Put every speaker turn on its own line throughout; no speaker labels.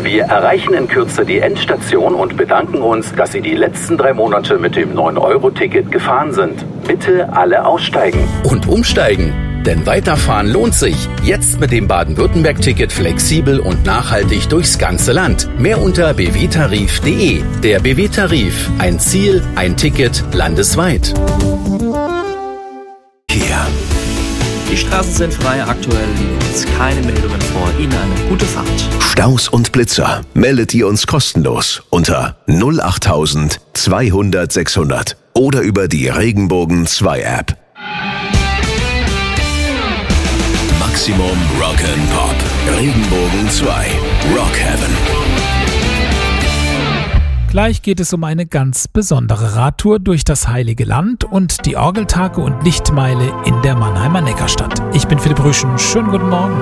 Wir erreichen in Kürze die Endstation und bedanken uns, dass Sie die letzten 3 Monate mit dem 9-Euro-Ticket gefahren sind. Bitte alle aussteigen.
Und umsteigen. Denn weiterfahren lohnt sich. Jetzt mit dem Baden-Württemberg-Ticket flexibel und nachhaltig durchs ganze Land. Mehr unter bwtarif.de. Der BW-Tarif. Ein Ziel, ein Ticket, landesweit.
Hier.
Die Straßen sind frei, aktuell liegen uns keine Meldungen vor. Ihnen eine gute Fahrt.
Staus und Blitzer meldet ihr uns kostenlos unter 08000 200 600 oder über die Regenbogen 2 App. Maximum Rock'n'Pop. Regenbogen 2. Rock Heaven.
Gleich geht es um eine ganz besondere Radtour durch das Heilige Land und die Orgeltage und Lichtmeile in der Mannheimer Neckarstadt. Ich bin Philipp Rüschen. Schönen guten Morgen.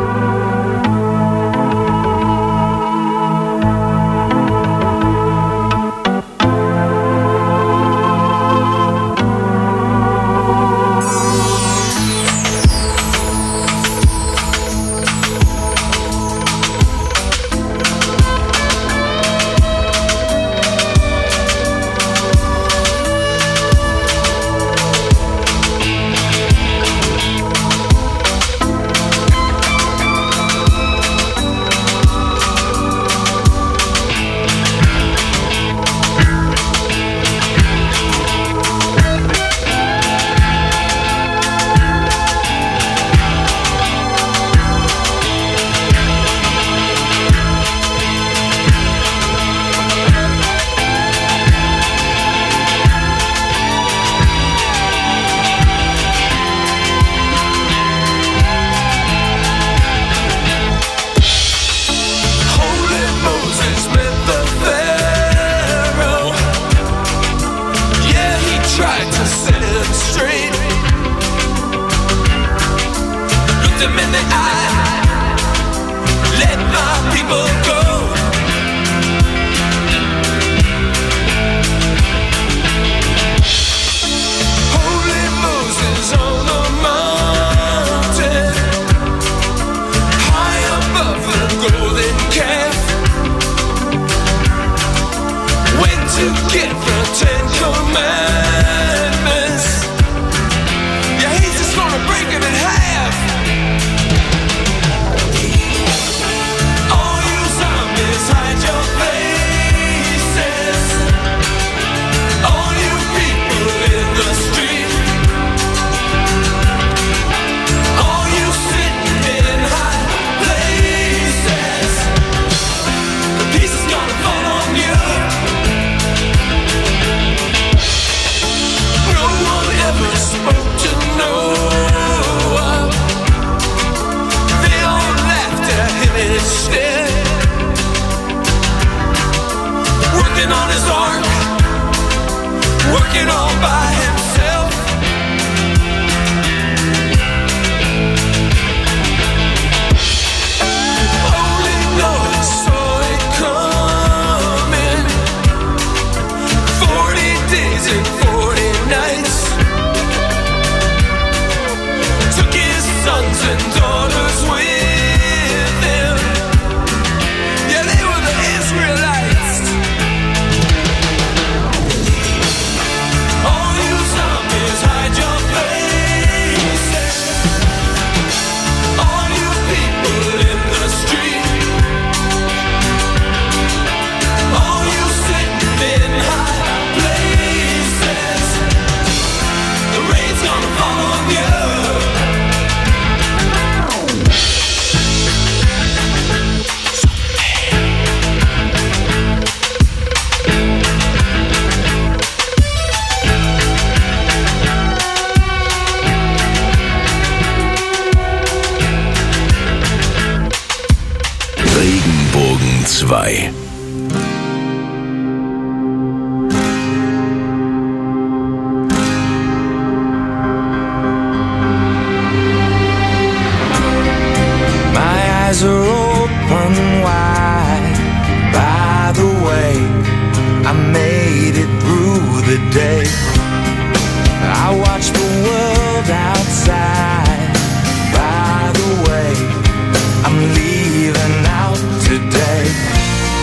Regenbogen 2.
Eyes are open wide. By the way, I made it through the day. I watched the world outside. By the way, I'm leaving out today.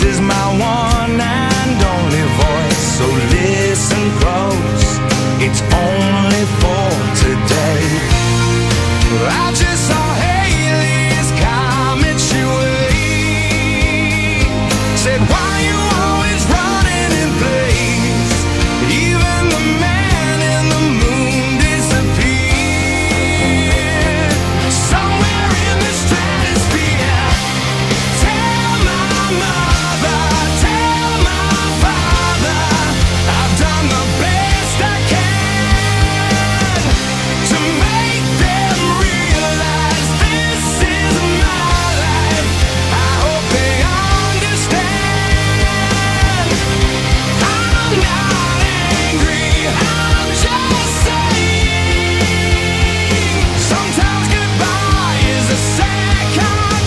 is my one and only voice. So listen close, it's only for today. I just saw Haley's commentary way. Said, why you always running in place? Even the man in the moon disappeared. Somewhere in the stratosphere. Tell my mother, tell my father, I've done the best I can to make them realize this is my life. I hope they understand. I'm not angry, I'm just saying. Sometimes goodbye is a second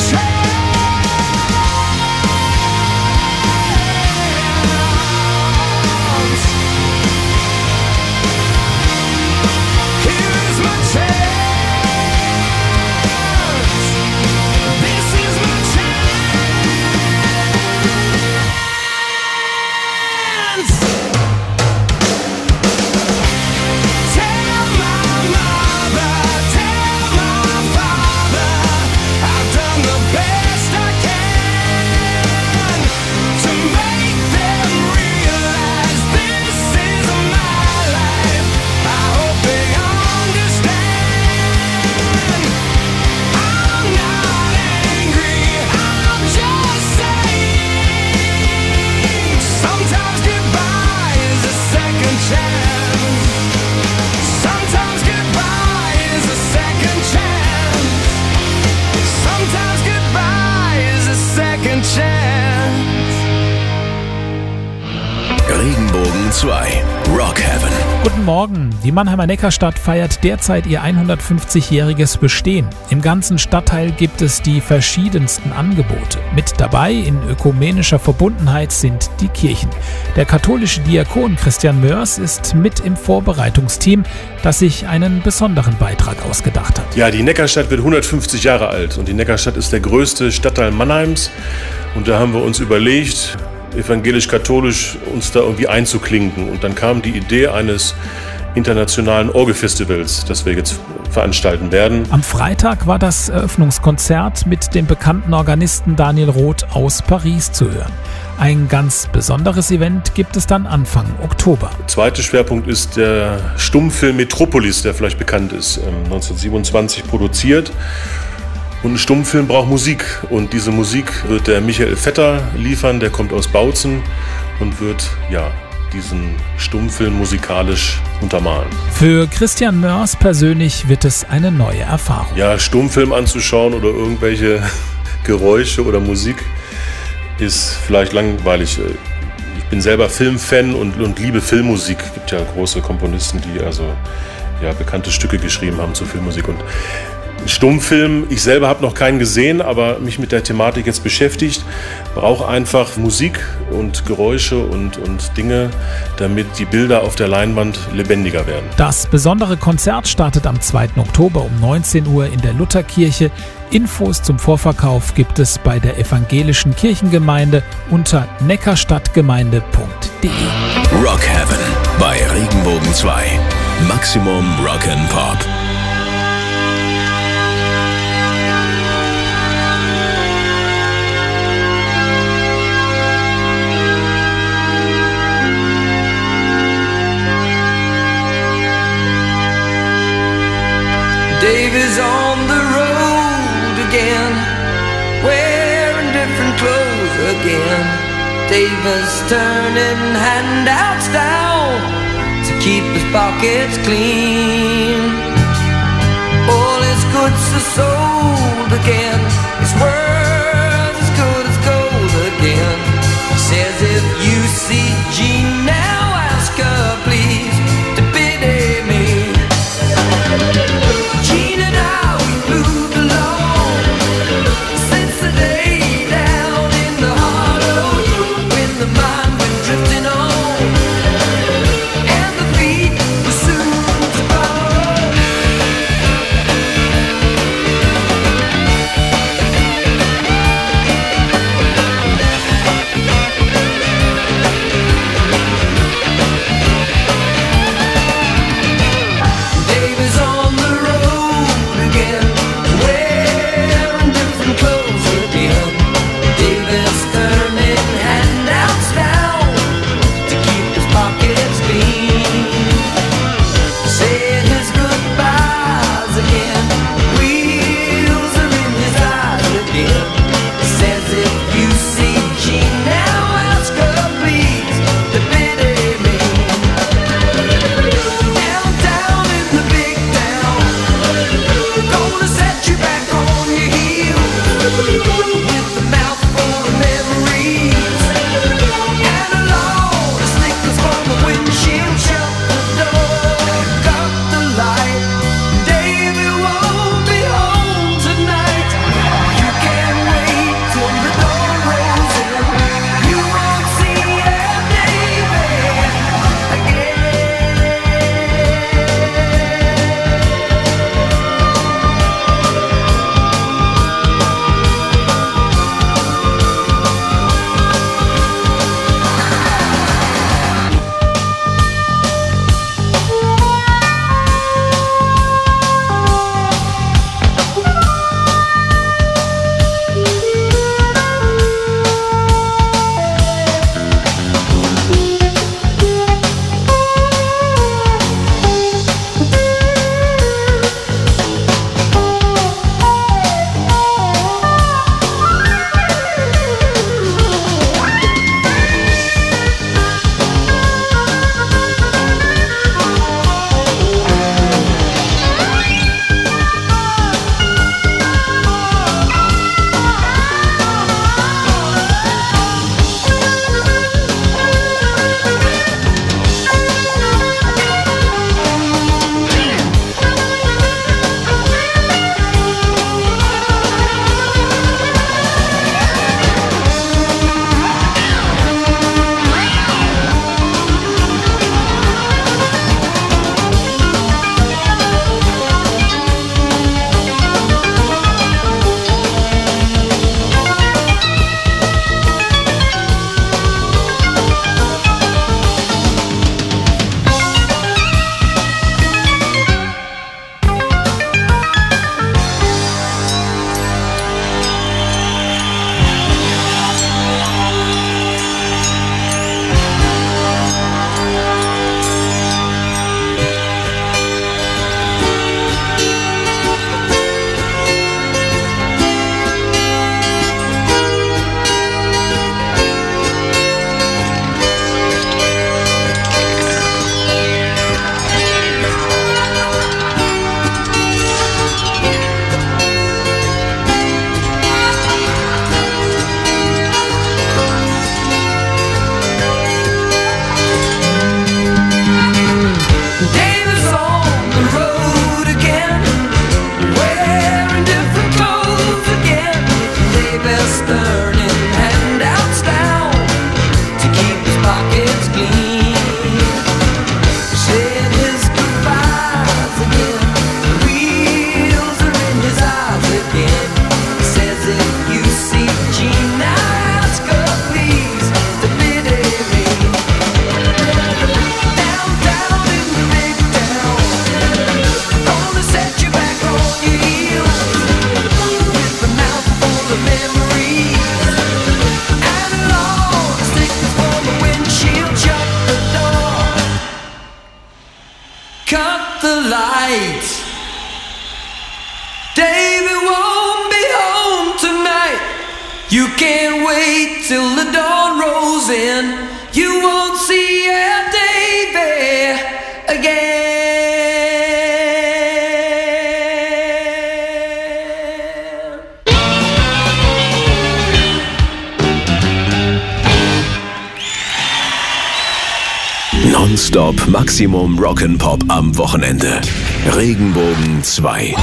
chance. Here's my chance. This is my chance. Tell my mother, tell my father, I've done the best I can to make them realize this is my life. I hope they understand. I'm not angry, I'm just saying. Sometimes goodbye is a second chance. Sometimes goodbye is a second chance. Sometimes goodbye is a second chance.
Regenbogen 2 Rock Heaven.
Guten Morgen. Die Mannheimer Neckarstadt feiert derzeit ihr 150-jähriges Bestehen. Im ganzen Stadtteil gibt es die verschiedensten Angebote. Mit dabei in ökumenischer Verbundenheit sind die Kirchen. Der katholische Diakon Christian Mörs ist mit im Vorbereitungsteam, das sich einen besonderen Beitrag ausgedacht hat.
Ja, die Neckarstadt wird 150 Jahre alt und die Neckarstadt ist der größte Stadtteil Mannheims. Und da haben wir uns überlegt, evangelisch-katholisch uns da irgendwie einzuklinken. Und dann kam die Idee eines internationalen Orgelfestivals, das wir jetzt veranstalten werden.
Am Freitag war das Eröffnungskonzert mit dem bekannten Organisten Daniel Roth aus Paris zu hören. Ein ganz besonderes Event gibt es dann Anfang Oktober.
Der zweite Schwerpunkt ist der Stummfilm Metropolis, der vielleicht bekannt ist, 1927 produziert. Und ein Stummfilm braucht Musik und diese Musik wird der Michael Vetter liefern, der kommt aus Bautzen und wird diesen Stummfilm musikalisch untermalen.
Für Christian Mörs persönlich wird es eine neue Erfahrung.
Ja, Stummfilm anzuschauen oder irgendwelche Geräusche oder Musik ist vielleicht langweilig. Ich bin selber Filmfan und liebe Filmmusik. Es gibt ja große Komponisten, die bekannte Stücke geschrieben haben zur Filmmusik. Und Stummfilm, ich selber habe noch keinen gesehen, aber mich mit der Thematik jetzt beschäftigt, brauche einfach Musik und Geräusche und Dinge, damit die Bilder auf der Leinwand lebendiger werden.
Das besondere Konzert startet am 2. Oktober um 19 Uhr in der Lutherkirche. Infos zum Vorverkauf gibt es bei der evangelischen Kirchengemeinde unter neckarstadtgemeinde.de.
Rock Heaven bei Regenbogen 2. Maximum Rock'n'Pop.
Dave is on the road again, wearing different clothes again. Dave is turning handouts down to keep his pockets clean. All his goods are sold again, his word as good as gold again. He says if you see Jean now, ask her please to pity me. Gene and I, we moved along since the day down in the hollow when the mind went drifting on and the feet were soon to follow. the light. David won't be home tonight. You can't wait till the dawn rolls in. You won't see Davy again.
Nonstop Maximum Rock'n'Pop am Wochenende. Regenbogen 2.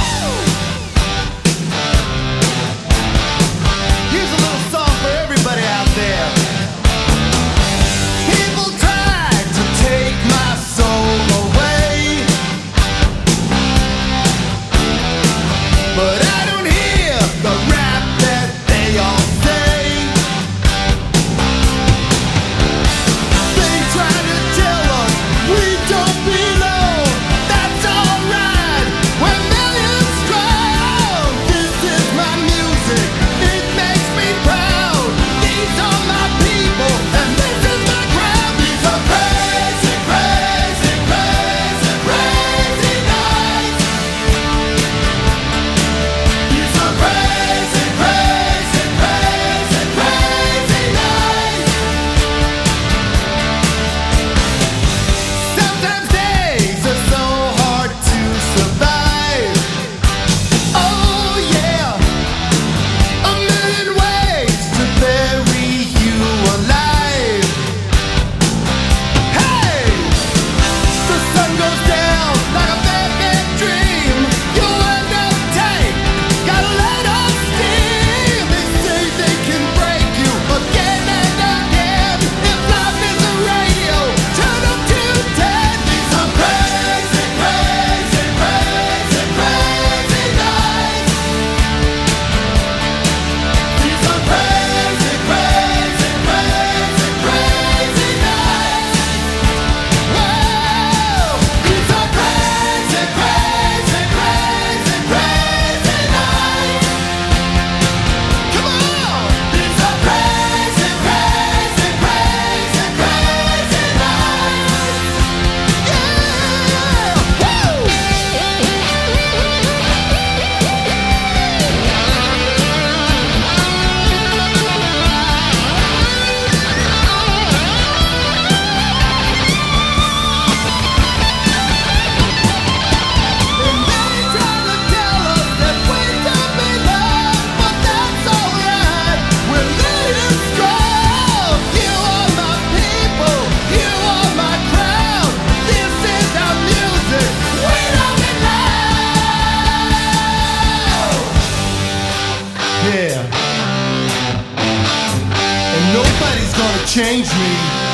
Change me,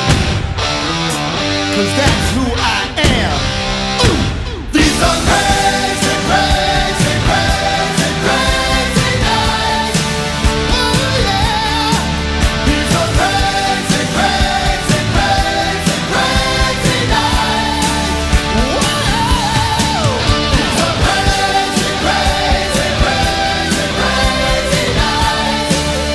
'cause that's who I am. These are crazy, crazy, crazy, crazy nights. Oh yeah. These are crazy, crazy, crazy, crazy nights. Whoa. These are crazy, crazy, crazy, crazy nights.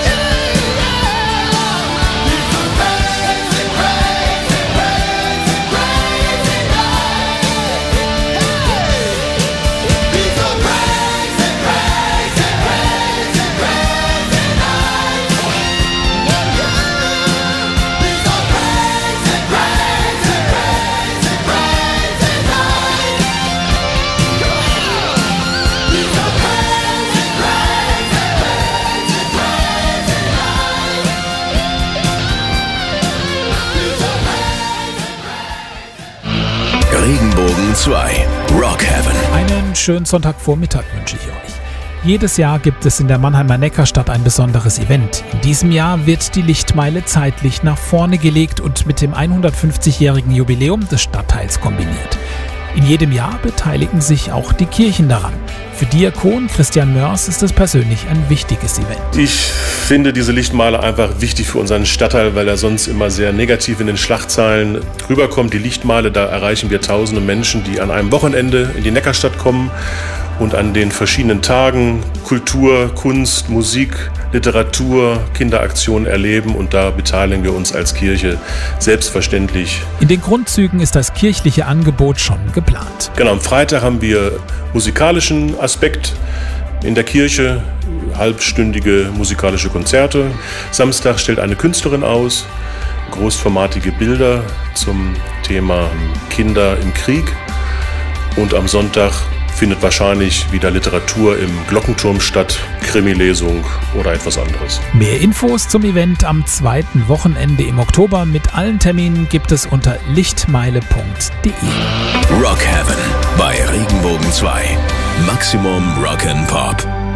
Regenbogen 2. Rock Heaven.
Einen schönen Sonntagvormittag wünsche ich euch. Jedes Jahr gibt es in der Mannheimer Neckarstadt ein besonderes Event. In diesem Jahr wird die Lichtmeile zeitlich nach vorne gelegt und mit dem 150-jährigen Jubiläum des Stadtteils kombiniert. In jedem Jahr beteiligen sich auch die Kirchen daran. Für Diakon Christian Mörs ist es persönlich ein wichtiges Event.
Ich finde diese Lichtmeile einfach wichtig für unseren Stadtteil, weil er sonst immer sehr negativ in den Schlagzeilen rüberkommt. Die Lichtmeile, da erreichen wir tausende Menschen, die an einem Wochenende in die Neckarstadt kommen und an den verschiedenen Tagen Kultur, Kunst, Musik, Literatur, Kinderaktionen erleben und da beteiligen wir uns als Kirche selbstverständlich.
In den Grundzügen ist das kirchliche Angebot schon geplant.
Genau, am Freitag haben wir musikalischen Aspekt in der Kirche, halbstündige musikalische Konzerte. Samstag stellt eine Künstlerin aus, großformatige Bilder zum Thema Kinder im Krieg. Und am Sonntag findet wahrscheinlich wieder Literatur im Glockenturm statt, Krimilesung oder etwas anderes.
Mehr Infos zum Event am 2. Wochenende im Oktober mit allen Terminen gibt es unter lichtmeile.de.
Rock Heaven bei Regenbogen 2. Maximum Rock and Pop.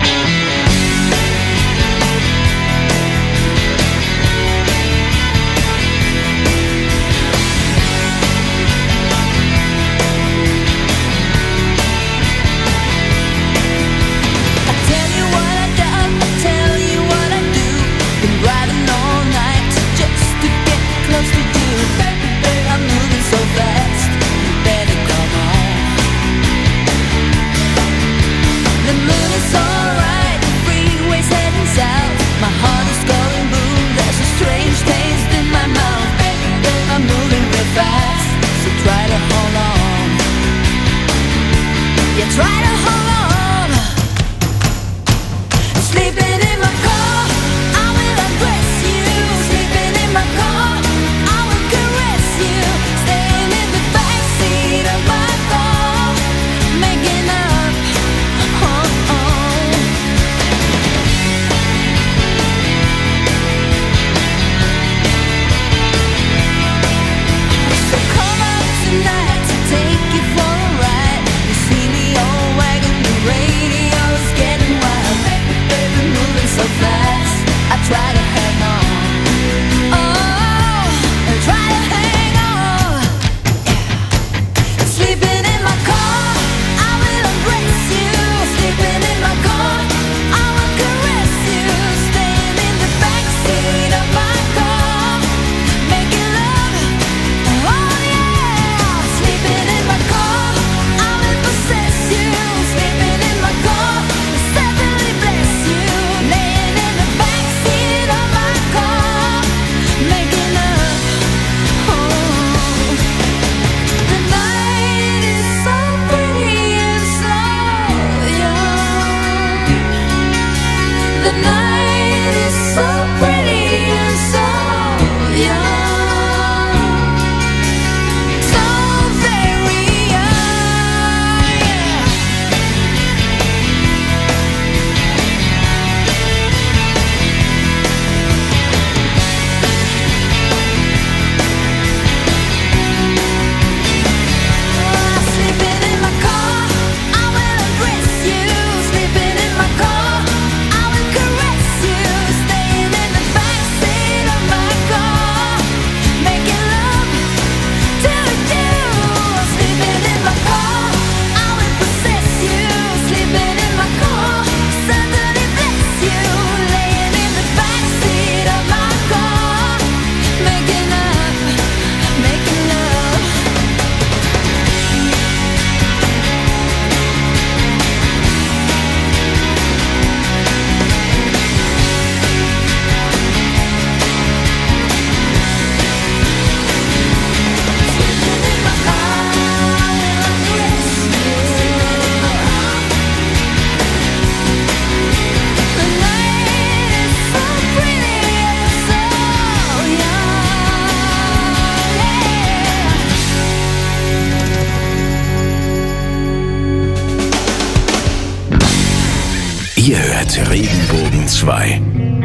Ihr hört Regenbogen 2.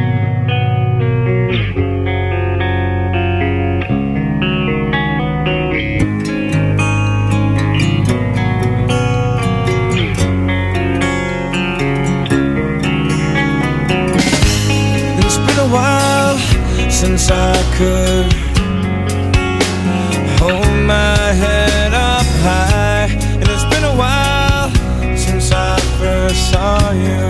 It's been a while since I could hold my head up high, and it's been a while since I first saw you.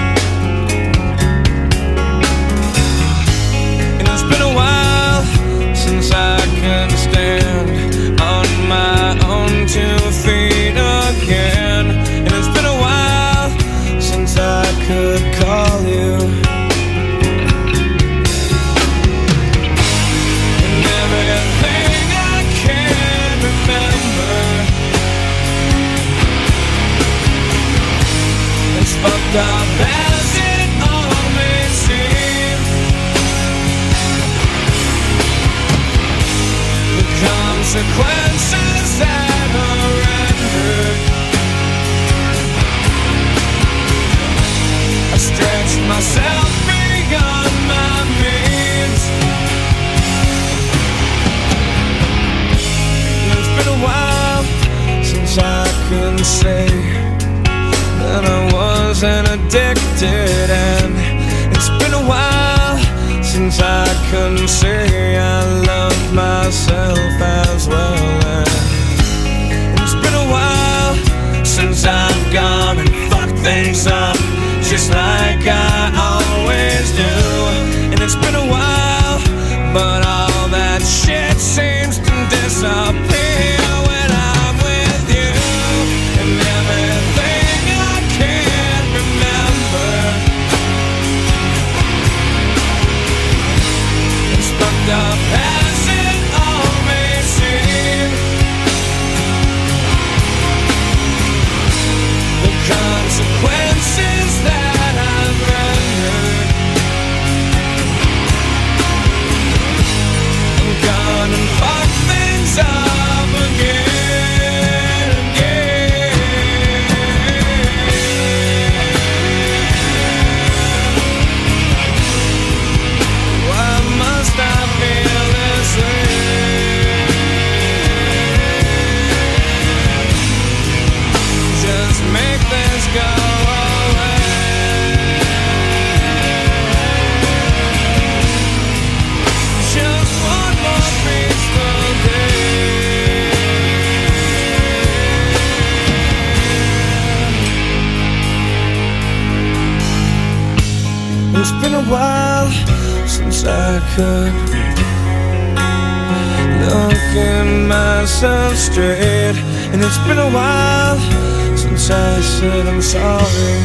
And it's been a while since I could stand on my own 2 feet again. And it's been a while since I could call you. say that I wasn't addicted, and it's been a while since I couldn't say I loved myself as well. And it's been a while since I've gone and fucked things up just like I always do. And it's been a while, but all that shit seems to disappear when I'm with you. And everything I can't remember, it's fucked up as it all may seem. The consequences that I've rendered, I'm gonna fuck things up again, Why must I feel this way? Just make this go away. Just one more peaceful day. It's been a while since I could look at myself straight, and it's been a while since I said I'm sorry.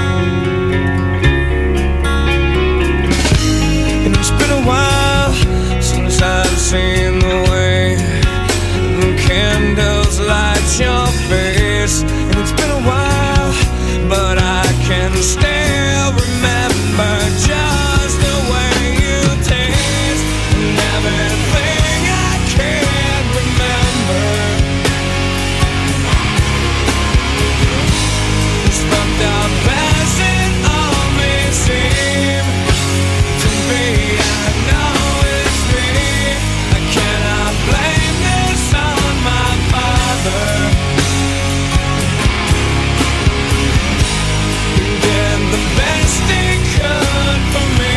And it's been a while since I've seen the way the candles light your face. And it's been a while, but I can still remember just the way you taste. And everything I can't remember, it's fucked up as it all may seem to me. I know it's me. I cannot blame this on my father. He did the best he could for me.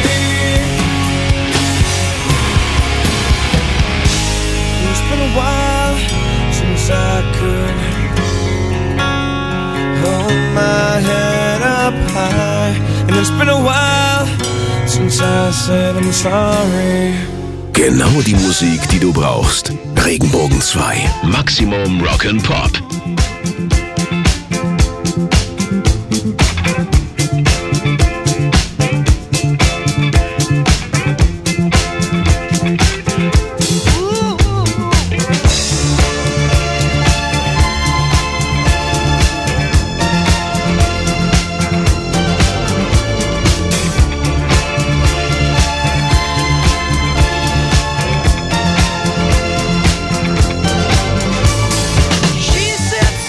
It's been a while since I could hold my head up high, and it's been a while since I said I'm sorry.
Genau die Musik, die du brauchst. Regenbogen 2. Maximum Rock'n'Pop.
She said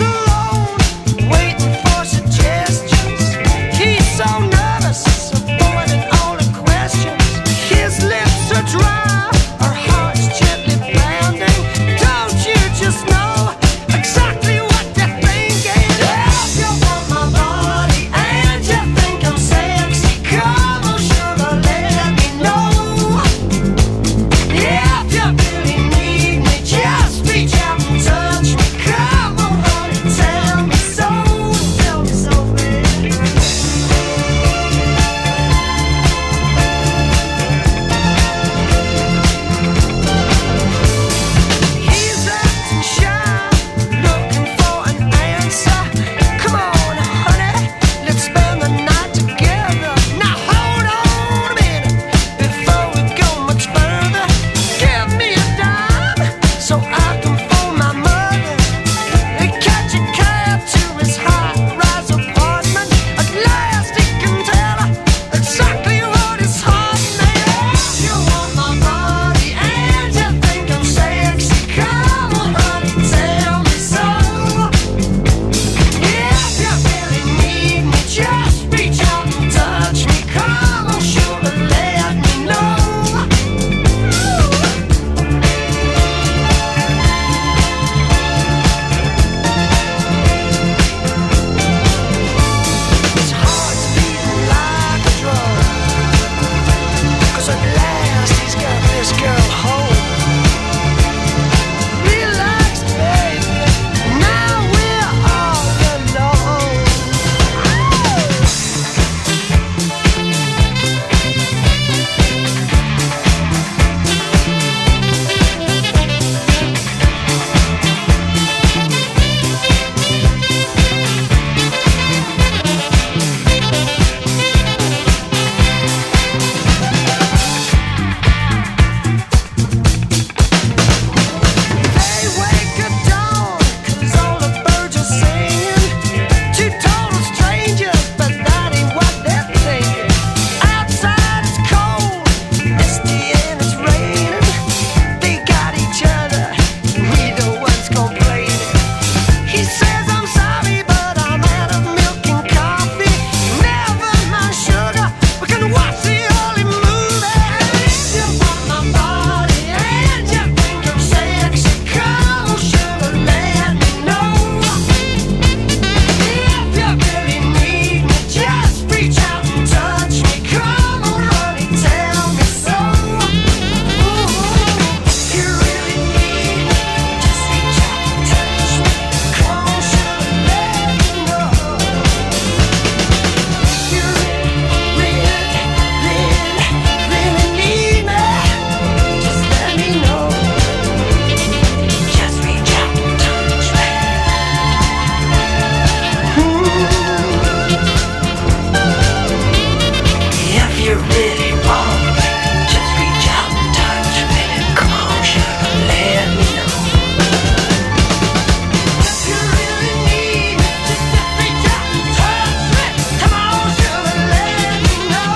this girl home. Relax, baby, now we're all alone. They wake at dawn, 'cause all the birds are singing. Two total strangers, but that ain't what they're thinking. Outside it's cold, misty and it's raining. They got each other, we the ones complaining. He says I'm sorry, but I'm out of milk and coffee. Never mind sugar, we can watch the early movie. If you want my body and you think I'm sexy, come on, sugar, let me know. If you really need me, just reach out and touch me. Come on, honey, tell me so. If you really need me, just reach out and touch me. Come on, sugar, let me know. If you really need me, just let me know. Just reach out and touch me. If you really want me, just reach out and touch me. Come on, sugar, let me know. If you really need me, just reach out and touch me. Come on, sugar, let me know.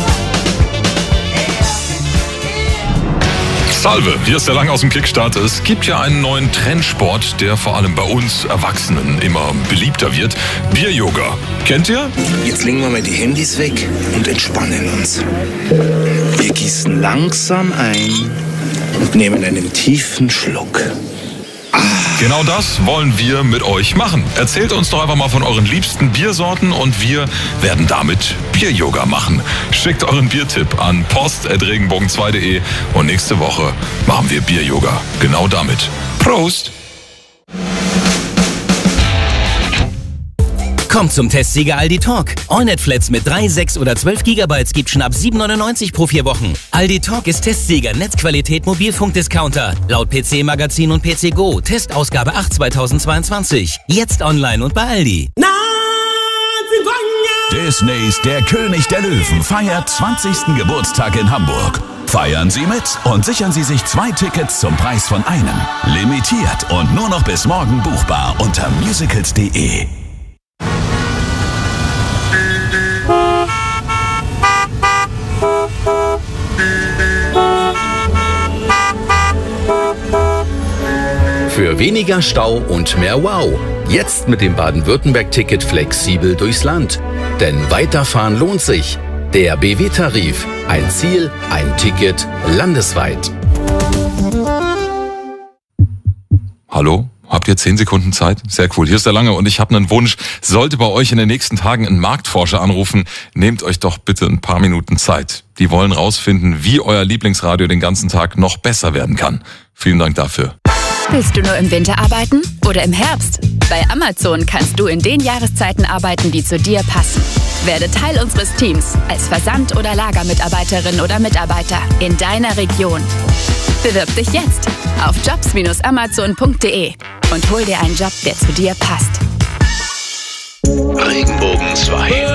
Salve, hier ist der Lang aus dem Kickstart. Es gibt ja einen neuen Trendsport, der vor allem bei uns Erwachsenen immer beliebter wird. Bier-Yoga. Kennt ihr?
Jetzt legen wir mal die Handys weg und entspannen uns. Wir gießen langsam ein und nehmen einen tiefen Schluck.
Genau das wollen wir mit euch machen. Erzählt uns doch einfach mal von euren liebsten Biersorten und wir werden damit Bier-Yoga machen. Schickt euren Biertipp an post@regenbogen2.de und nächste Woche machen wir Bier-Yoga. Genau damit. Prost!
Kommt zum Testsieger Aldi Talk. AllNet-Flats mit 3, 6 oder 12 GB gibt schon ab 7,99 pro 4 Wochen. Aldi Talk ist Testsieger Netzqualität Mobilfunkdiscounter. Laut PC Magazin und PC Go. Testausgabe 8 2022. Jetzt online und bei Aldi.
Disneys Der König der Löwen feiert 20. Geburtstag in Hamburg. Feiern Sie mit und sichern Sie sich 2 Tickets zum Preis von einem. Limitiert und nur noch bis morgen buchbar unter musicals.de.
Für weniger Stau und mehr Wow. Jetzt mit dem Baden-Württemberg-Ticket flexibel durchs Land. Denn weiterfahren lohnt sich. Der BW-Tarif. Ein Ziel, ein Ticket, landesweit.
Hallo? Habt ihr 10 Sekunden Zeit? Sehr cool. Hier ist der Lange und ich habe einen Wunsch. Sollte bei euch in den nächsten Tagen ein Marktforscher anrufen, nehmt euch doch bitte ein paar Minuten Zeit. Die wollen rausfinden, wie euer Lieblingsradio den ganzen Tag noch besser werden kann. Vielen Dank dafür.
Willst du nur im Winter arbeiten oder im Herbst? Bei Amazon kannst du in den Jahreszeiten arbeiten, die zu dir passen. Werde Teil unseres Teams als Versand- oder Lagermitarbeiterin oder Mitarbeiter in deiner Region. Bewirb dich jetzt auf jobs-amazon.de und hol dir einen Job, der zu dir passt.
Regenbogen 2.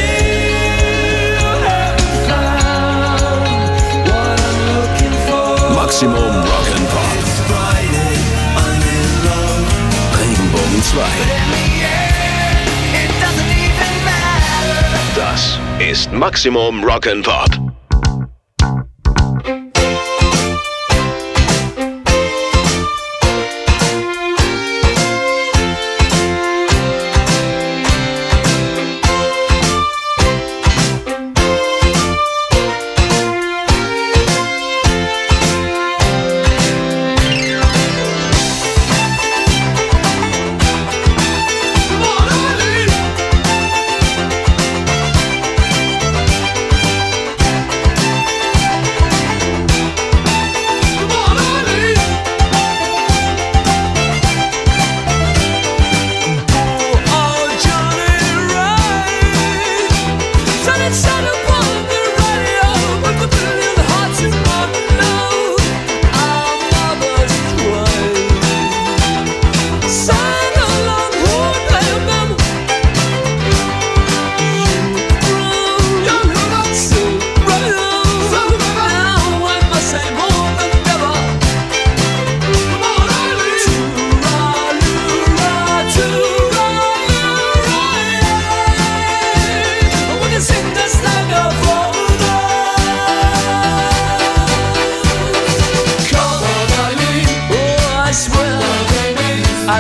Maximum Rock'n'Pop. Regenbogen 2. Das ist Maximum Rock'n'Pop.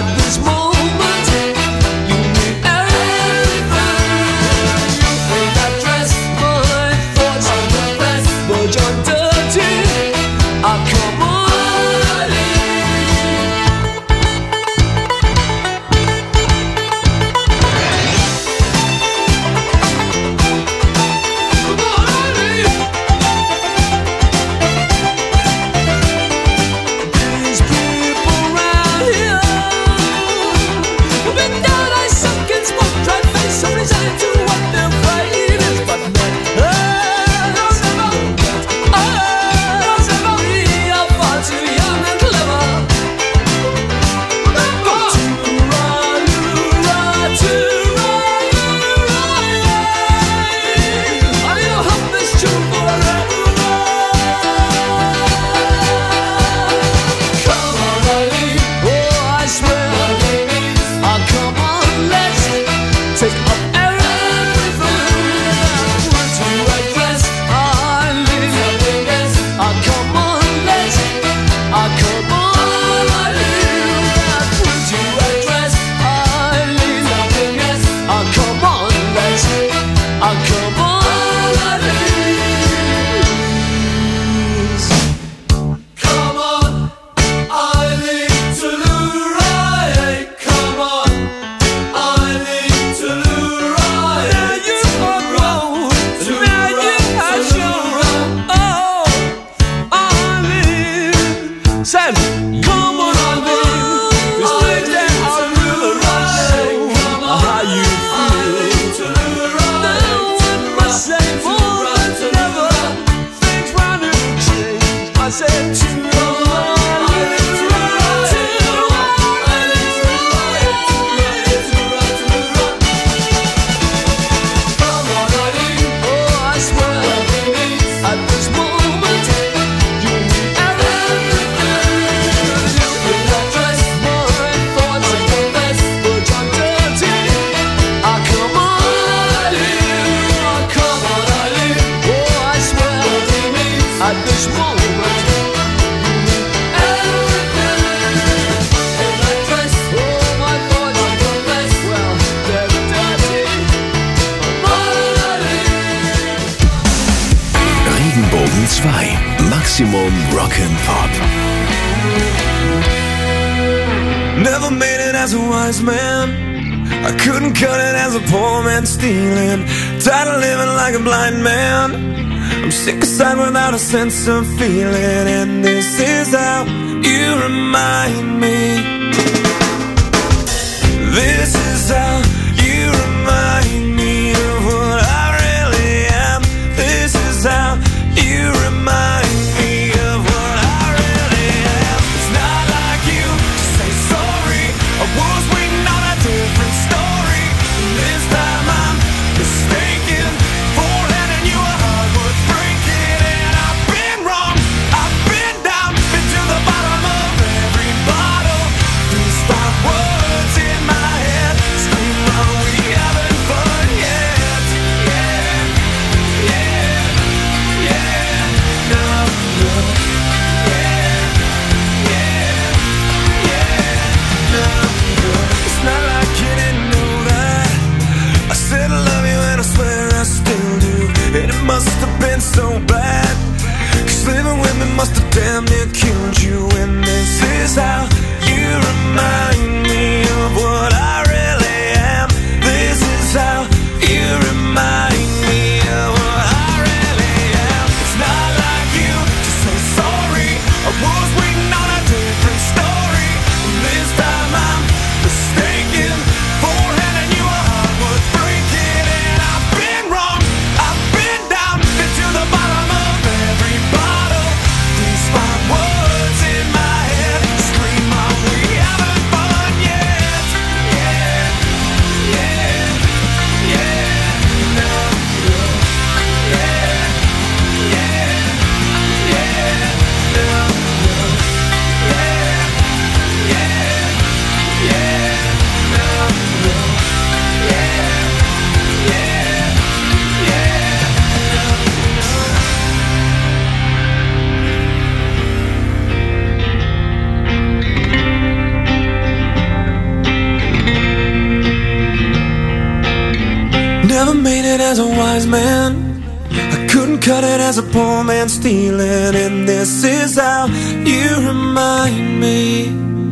Maximum Rock'n'Pop.
Never made it as a wise man. I couldn't cut it as a poor man stealing. Tired of living like a blind man. I'm sick aside without a sense of feeling. And this is how you remind me. This is how you remind me of what I really am. This is how you remind me of what I really am. It's not like you to say sorry. I was waiting on a different story. This time I'm mistaken for letting you a heart worth breaking. And I've been wrong, I've been down, been to the bottom of every bottle. These five words in my head it as a wise man, I couldn't cut it as a poor man stealing. And this is how you remind me.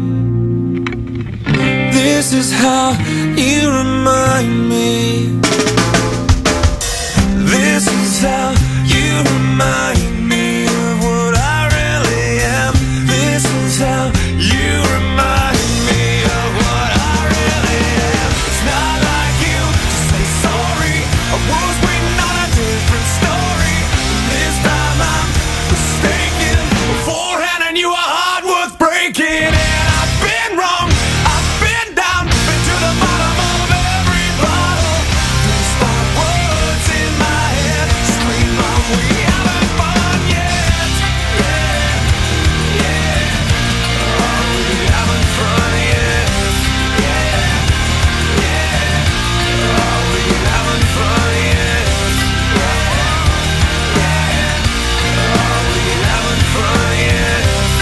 This is how you remind me. This is how you remind me of what I really am. This is how you remind me of what I really am. It's not like you to say sorry. I was waiting on a different story. This time I'm mistaken. Beforehand I knew a heart worth breaking. And I've been wrong, I've been down, been to the bottom of every bottle. These five words in my head scream out, we haven't fun yet. Yeah, yeah. Oh, we haven't fun yet. Yeah, yeah. Oh, we haven't fun yet. Yeah, yeah. Oh, we haven't fun yet.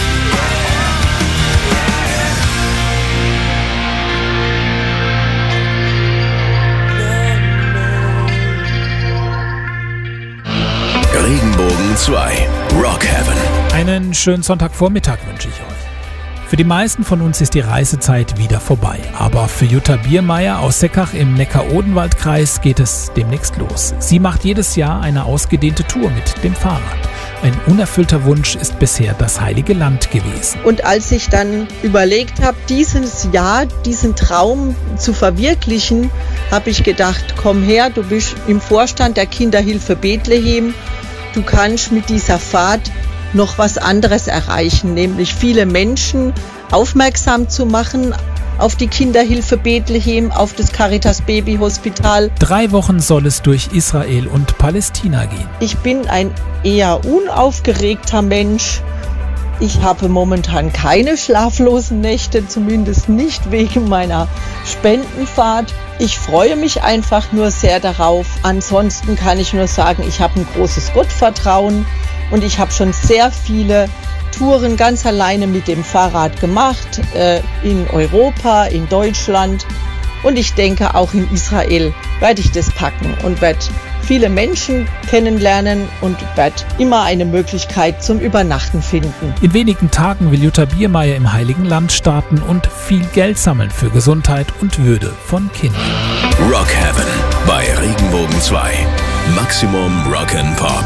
Regenbogen 2, Rock Heaven.
Einen schönen Sonntagvormittag wünsche ich euch. Für die meisten von uns ist die Reisezeit wieder vorbei. Aber für Jutta Biermeier aus Seckach im Neckar-Odenwald-Kreis geht es demnächst los. Sie macht jedes Jahr eine ausgedehnte Tour mit dem Fahrrad. Ein unerfüllter Wunsch ist bisher das Heilige Land gewesen.
Und als ich dann überlegt habe, dieses Jahr, diesen Traum zu verwirklichen, habe ich gedacht, komm her, du bist im Vorstand der Kinderhilfe Bethlehem. Du kannst mit dieser Fahrt noch was anderes erreichen, nämlich viele Menschen aufmerksam zu machen auf die Kinderhilfe Bethlehem, auf das Caritas Baby Hospital.
3 Wochen soll es durch Israel und Palästina gehen.
Ich bin ein eher unaufgeregter Mensch. Ich habe momentan keine schlaflosen Nächte, zumindest nicht wegen meiner Spendenfahrt. Ich freue mich einfach nur sehr darauf. Ansonsten kann ich nur sagen, ich habe ein großes Gottvertrauen und ich habe schon sehr viele Touren ganz alleine mit dem Fahrrad gemacht, in Europa, in Deutschland, und ich denke auch in Israel werde ich das packen und werde viele Menschen kennenlernen und werde immer eine Möglichkeit zum Übernachten finden.
In wenigen Tagen will Jutta Biermeier im Heiligen Land starten und viel Geld sammeln für Gesundheit und Würde von Kindern.
Rock Heaven bei Regenbogen 2. Maximum Rock and Pop.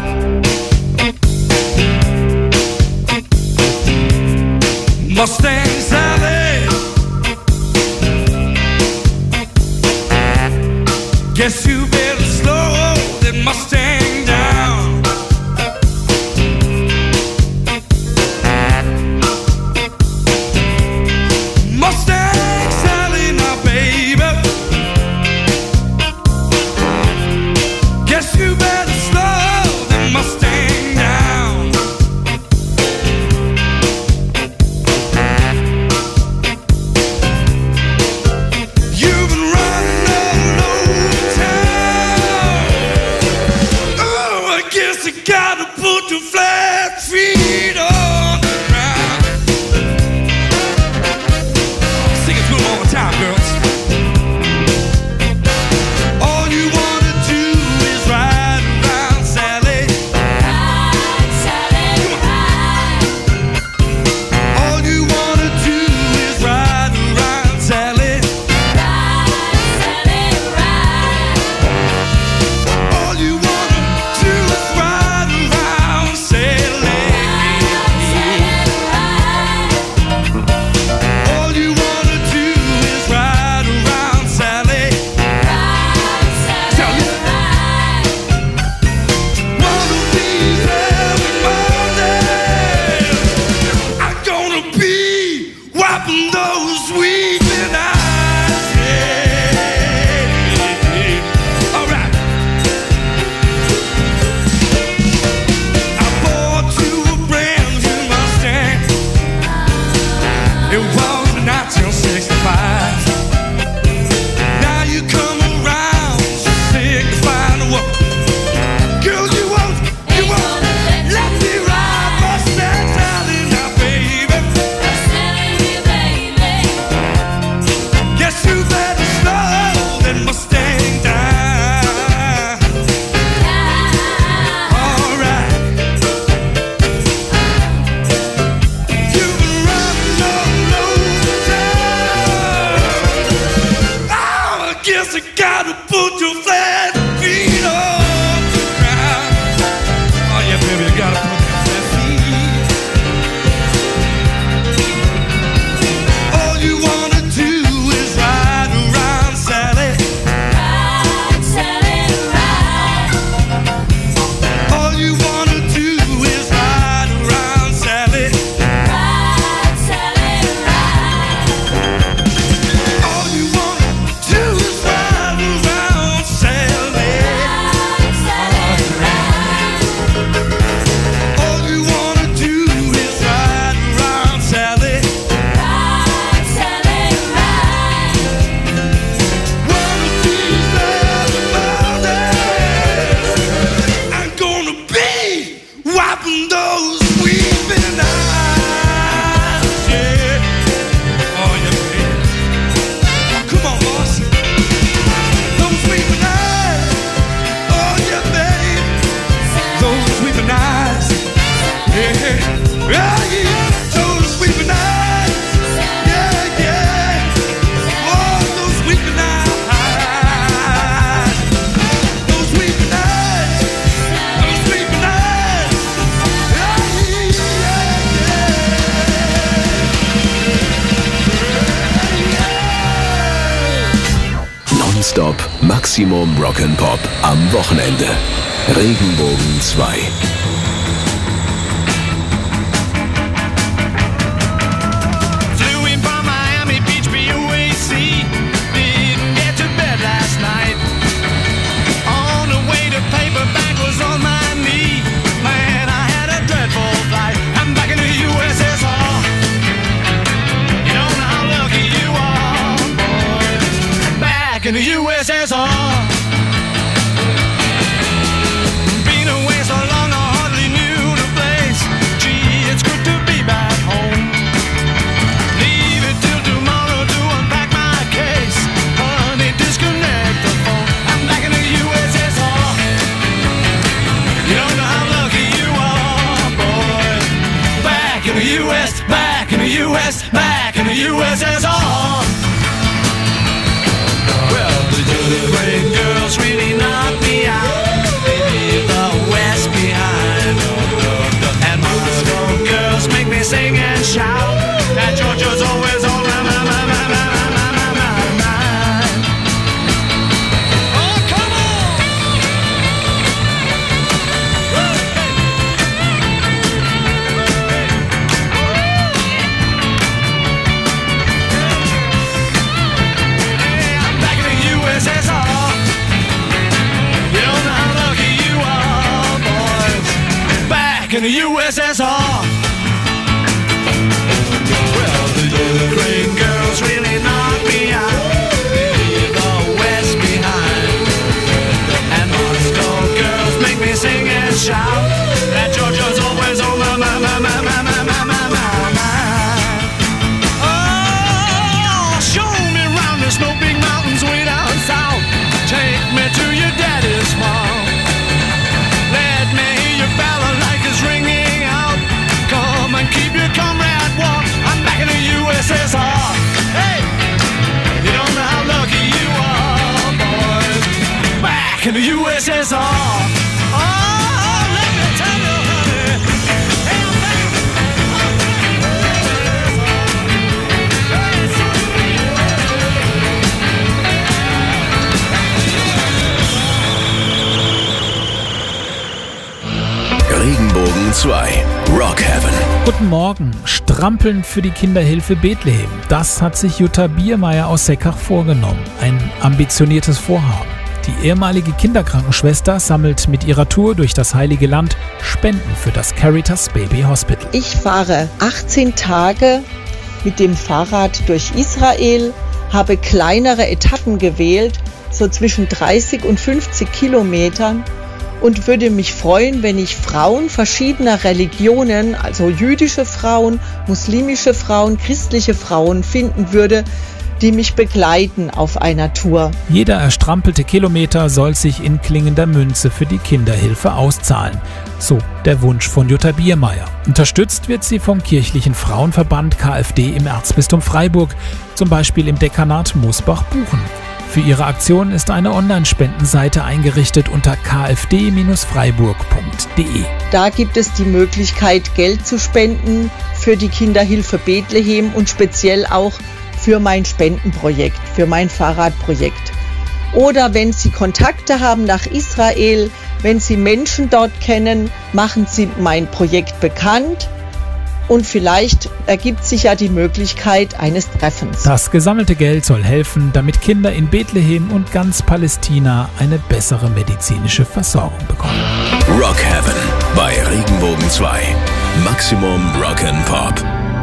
Mustang Sally, guess you better slow that Mustang down. Mustang Sally, now baby, guess you better slow that Mustang down. You've been running all over town. Oh, I guess I gotta put your flat feet on the ground. Sing it to 'em all the time, girls. All you wanna do is ride around, Sally. Ride, Sally, ride. All you wanna do is ride around, Sally. All you wanna do is ride around, Sally. you gotta put your flat feet on the ground. Oh yeah, baby, you gotta put your flat feet. All you wanna do is ride around, Sally. Ride, Sally, ride. All you wanna do is ride around, Sally. Ride, Sally, ride. All you wanna do is ride around, Sally. Ride, Sally, ride. All you wanna do is ride around, Sally. Ride, Sally, ride. One of these days, I'm gonna be wiping those weeping eyes, yeah. Oh, yeah, baby. Come on, boss. Those weeping eyes. Oh, yeah, baby. Those weeping eyes. Yeah. Yeah, yeah. Those weeping eyes. Yeah, yeah. Oh, those weeping eyes. Those weeping eyes. Those weeping eyes. Yeah,
Nonstop Maximum Rock'n'Pop am Wochenende. Regenbogen 2.
Flew in from Miami Beach, BUAC. Didn't get to bed last night. On the way to paperback was on my knee. Man, I had a dreadful flight. I'm back in the USSR. You don't know how lucky you are, boys. Back in the USSR. Been away so long, I hardly knew the place. Gee, it's good to be back home. Leave it till tomorrow to unpack my case. Honey, disconnect the phone. I'm back in the USSR. You don't know how lucky you are, boy. Back in the US, back in the US, back in the USSR. Well, the great girls really knocked me out. They leave the West behind. And Moscow girls make me sing and shout. That Georgia's always on my mind. Oh, come on! Hey, I'm back in the USSR. You don't know how lucky you are, boys. Back in the USSR. Well, the great girls really knock me out. They leave the West behind. And Moscow girls make me sing and shout. That Georgia's always on my mind. Oh, show me round the snow big mountains way down south. Take me to your daddy's farm. Let me hear your balalaikas ringing out. Come and keep your comrade warm. I'm back in the USSR. Hey, you don't know how lucky you are, boys. Back in the USSR. Oh, let me tell you, honey. Hey, I'm back.
Regenbogen 2. Rock Heaven.
Guten Morgen. Strampeln für die Kinderhilfe Bethlehem. Das hat sich Jutta Biermeier aus Seckach vorgenommen. Ein ambitioniertes Vorhaben. Die ehemalige Kinderkrankenschwester sammelt mit ihrer Tour durch das Heilige Land Spenden für das Caritas Baby Hospital.
Ich fahre 18 Tage mit dem Fahrrad durch Israel, habe kleinere Etappen gewählt, so zwischen 30 und 50 Kilometern, und würde mich freuen, wenn ich Frauen verschiedener Religionen, also jüdische Frauen, muslimische Frauen, christliche Frauen finden würde, die mich begleiten auf einer Tour.
Jeder erstrampelte Kilometer soll sich in klingender Münze für die Kinderhilfe auszahlen. So der Wunsch von Jutta Biermeier. Unterstützt wird sie vom kirchlichen Frauenverband KfD im Erzbistum Freiburg, zum Beispiel im Dekanat Mosbach-Buchen. Für ihre Aktion ist eine Online-Spendenseite eingerichtet unter kfd-freiburg.de.
Da gibt es die Möglichkeit, Geld zu spenden für die Kinderhilfe Bethlehem und speziell auch für mein Spendenprojekt, für mein Fahrradprojekt. Oder wenn Sie Kontakte haben nach Israel, wenn Sie Menschen dort kennen, machen Sie mein Projekt bekannt. Und vielleicht ergibt sich ja die Möglichkeit eines Treffens.
Das gesammelte Geld soll helfen, damit Kinder in Bethlehem und ganz Palästina eine bessere medizinische Versorgung bekommen.
Rock Heaven bei Regenbogen 2. Maximum Rock'n'Pop.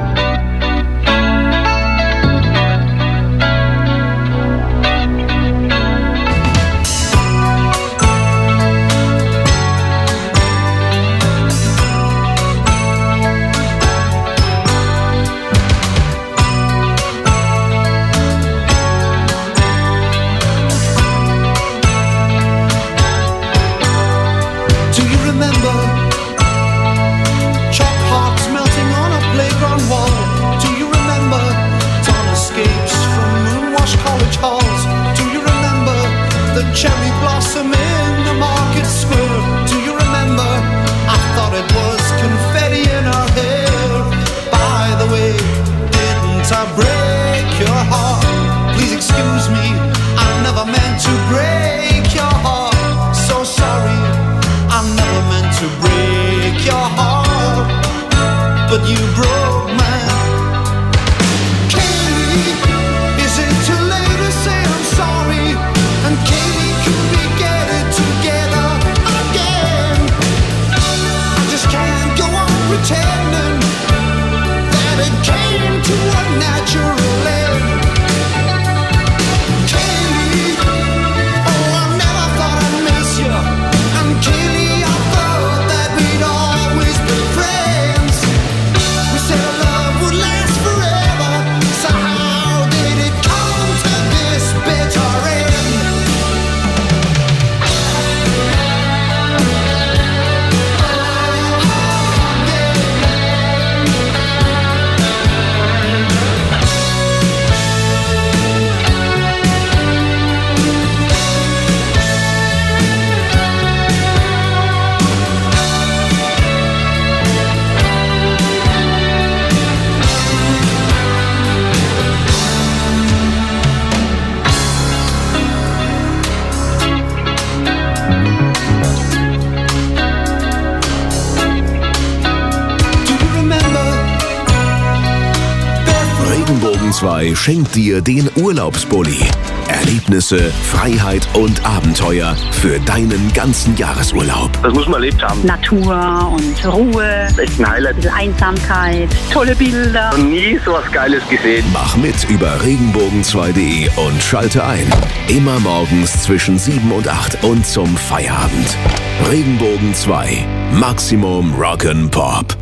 Cherry blossom in the market square. Do you remember? I thought it was confetti in her hair. By the way, didn't I break your heart? Please excuse me, I never meant to break your heart. So sorry, I never meant to break your heart. But you broke mine. Katie, is it too late to say I'm sorry? And Katie, could we get it together again? I just can't go on pretending that it came to a natural end. Katie, oh, I never thought I'd miss you. And Katie, I thought that we'd always be friends. We said our love would last forever. So how did it come to this bitter end?
Regenbogen 2 schenkt dir den Urlaubsbully. Erlebnisse, Freiheit und Abenteuer für deinen ganzen Jahresurlaub.
Das muss man erlebt haben.
Natur und Ruhe.
Das ist echt ein Highlight.
Ein bisschen Einsamkeit, tolle Bilder.
Noch nie so was Geiles gesehen.
Mach mit über regenbogen2.de und schalte ein. Immer morgens zwischen 7 und 8 und zum Feierabend. Regenbogen 2. Maximum Rock'n'Pop.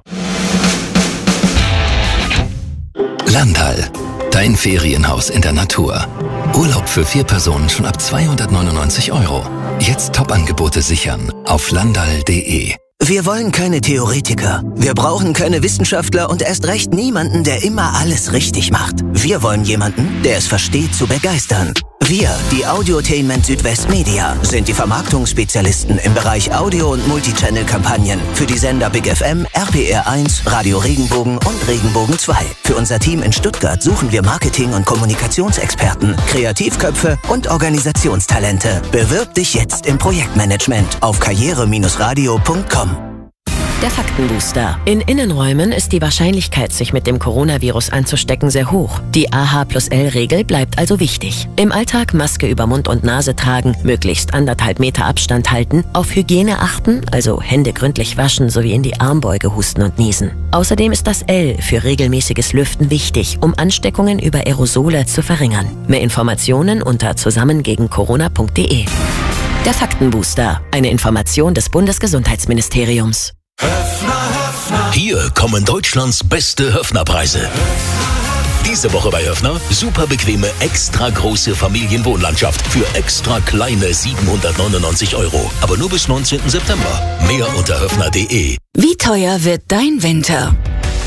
Landal, dein Ferienhaus in der Natur. Urlaub für 4 Personen schon ab 299 €. Jetzt Top-Angebote sichern auf landal.de.
Wir wollen keine Theoretiker. Wir brauchen keine Wissenschaftler und erst recht niemanden, der immer alles richtig macht. Wir wollen jemanden, der es versteht zu begeistern. Wir, die Audiotainment Südwest Media, sind die Vermarktungsspezialisten im Bereich Audio- und Multichannel-Kampagnen für die Sender Big FM, RPR 1, Radio Regenbogen und Regenbogen 2. Für unser Team in Stuttgart suchen wir Marketing- und Kommunikationsexperten, Kreativköpfe und Organisationstalente. Bewirb dich jetzt im Projektmanagement auf karriere-radio.com.
Der Faktenbooster. In Innenräumen ist die Wahrscheinlichkeit, sich mit dem Coronavirus anzustecken, sehr hoch. Die AH+L-Regel bleibt also wichtig. Im Alltag Maske über Mund und Nase tragen, möglichst 1,5 Meter Abstand halten, auf Hygiene achten, also Hände gründlich waschen sowie in die Armbeuge husten und niesen. Außerdem ist das L für regelmäßiges Lüften wichtig, um Ansteckungen über Aerosole zu verringern. Mehr Informationen unter zusammengegencorona.de. Der Faktenbooster. Eine Information des Bundesgesundheitsministeriums.
Hier kommen Deutschlands beste Höfner-Preise. Diese Woche bei Höfner super bequeme, extra große Familienwohnlandschaft für extra kleine 799 €. Aber nur bis 19. September. Mehr unter höfner.de.
Wie teuer wird dein Winter?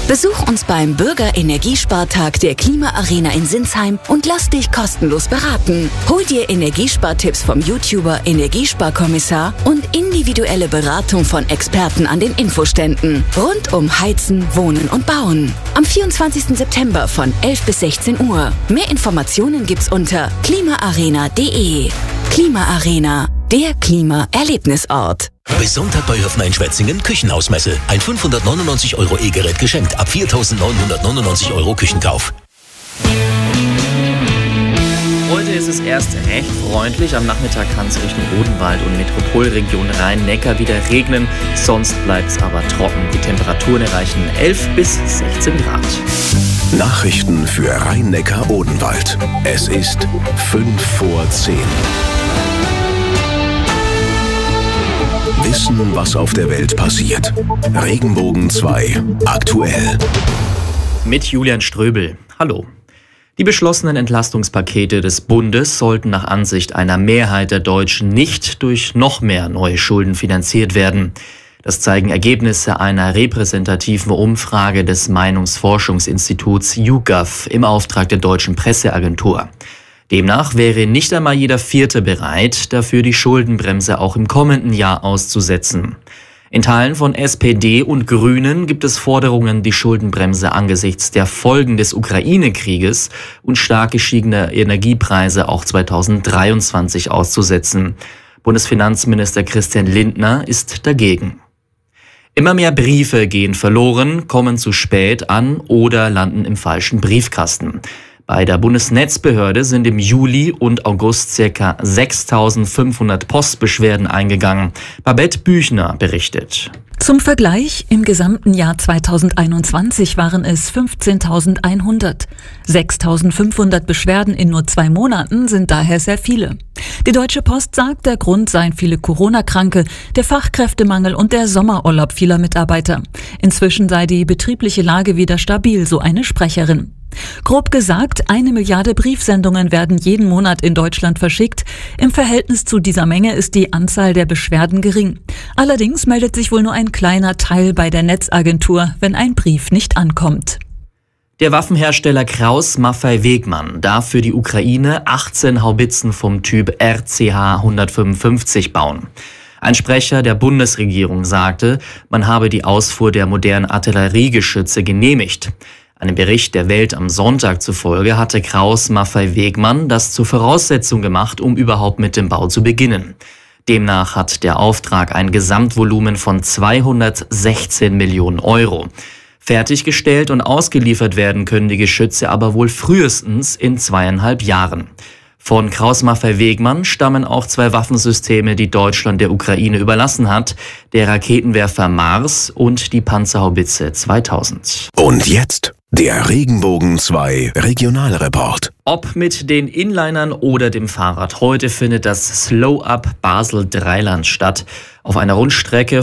Besuch uns beim Bürger-Energiespartag der Klima-Arena in Sinsheim und lass dich kostenlos beraten. Hol dir Energiespartipps vom YouTuber Energiesparkommissar und individuelle Beratung von Experten an den Infoständen. Rund um Heizen, Wohnen und Bauen. Am 24. September von 11 bis 16 Uhr. Mehr Informationen gibt's unter klimaarena.de. Klimaarena, der Klima-Erlebnisort.
Bis Sonntag bei Höfner in Schwetzingen Küchenhausmesse. Ein 599 € E-Gerät geschenkt. Ab 4.999 € Küchenkauf.
Heute ist es erst recht freundlich. Am Nachmittag kann es Richtung Odenwald und Metropolregion Rhein-Neckar wieder regnen. Sonst bleibt es aber trocken. Die Temperaturen erreichen 11 bis 16 Grad.
Nachrichten für Rhein-Neckar-Odenwald. Es ist 5 vor 10. Wissen, was auf der Welt passiert. Regenbogen 2. Aktuell.
Mit Julian Ströbel. Hallo. Die beschlossenen Entlastungspakete des Bundes sollten nach Ansicht einer Mehrheit der Deutschen nicht durch noch mehr neue Schulden finanziert werden. Das zeigen Ergebnisse einer repräsentativen Umfrage des Meinungsforschungsinstituts YouGov im Auftrag der Deutschen Presseagentur. Demnach wäre nicht einmal jeder Vierte bereit, dafür die Schuldenbremse auch im kommenden Jahr auszusetzen. In Teilen von SPD und Grünen gibt es Forderungen, die Schuldenbremse angesichts der Folgen des Ukraine-Krieges und stark gestiegener Energiepreise auch 2023 auszusetzen. Bundesfinanzminister Christian Lindner ist dagegen. Immer mehr Briefe gehen verloren, kommen zu spät an oder landen im falschen Briefkasten. Bei der Bundesnetzbehörde sind im Juli und August ca. 6.500 Postbeschwerden eingegangen. Babette Büchner berichtet.
Zum Vergleich, im gesamten Jahr 2021 waren es 15.100. 6.500 Beschwerden in nur 2 Monaten sind daher sehr viele. Die Deutsche Post sagt, der Grund seien viele Corona-Kranke, der Fachkräftemangel und der Sommerurlaub vieler Mitarbeiter. Inzwischen sei die betriebliche Lage wieder stabil, so eine Sprecherin. Grob gesagt, 1 Milliarde Briefsendungen werden jeden Monat in Deutschland verschickt. Im Verhältnis zu dieser Menge ist die Anzahl der Beschwerden gering. Allerdings meldet sich wohl nur ein kleiner Teil bei der Netzagentur, wenn ein Brief nicht ankommt.
Der Waffenhersteller Krauss-Maffei-Wegmann darf für die Ukraine 18 Haubitzen vom Typ RCH 155 bauen. Ein Sprecher der Bundesregierung sagte, man habe die Ausfuhr der modernen Artilleriegeschütze genehmigt. Einem Bericht der Welt am Sonntag zufolge hatte Krauss-Maffei-Wegmann das zur Voraussetzung gemacht, um überhaupt mit dem Bau zu beginnen. Demnach hat der Auftrag ein Gesamtvolumen von 216 Millionen €. Fertiggestellt und ausgeliefert werden können die Geschütze aber wohl frühestens in 2,5 Jahren. Von Krauss-Maffei-Wegmann stammen auch 2 Waffensysteme, die Deutschland der Ukraine überlassen hat, der Raketenwerfer Mars und die Panzerhaubitze 2000.
Und jetzt der Regenbogen 2 Regionalreport.
Ob mit den Inlinern oder dem Fahrrad, heute findet das Slow-Up Basel-Dreiland statt. Auf einer Rundstrecke